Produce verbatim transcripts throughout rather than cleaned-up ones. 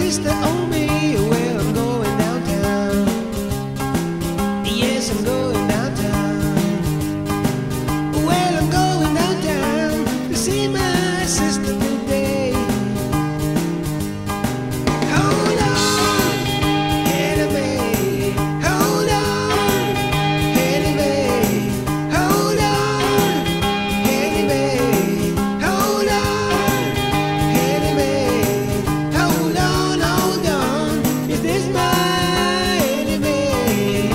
sister owe me. Well, I'm going downtown. Yes, I'm going downtown. Well, I'm going downtown to see my sister today. Hold on, Annie Mae. Hold on, Annie Mae. Hold on, Annie Mae. Hold on, Annie Mae. Hold on, hold on. Is this my Annie Mae?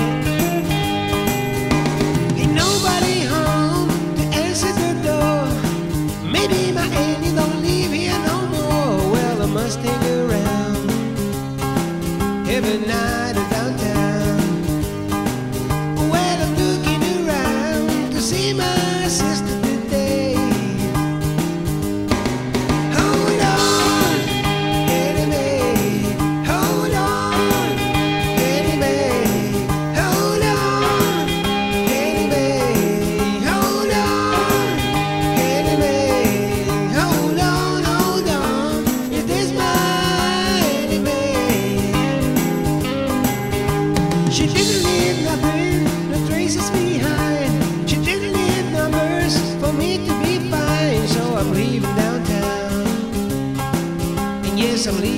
Ain't nobody home to answer the door. Maybe my Annie don't live here no more. Well, I must hang around every night in downtown. Well, I'm looking around to see my sister today. Hold on, Annie Mae. Hold on, Annie Mae. Hold on, Annie Mae. Hold on, Annie Mae. Hold on, hold on. Is this my Annie Mae? She didn't leave nothing, no traces behind. She didn't leave numbers for me to be fine. So I'm leaving downtown. And yes, I'm leaving.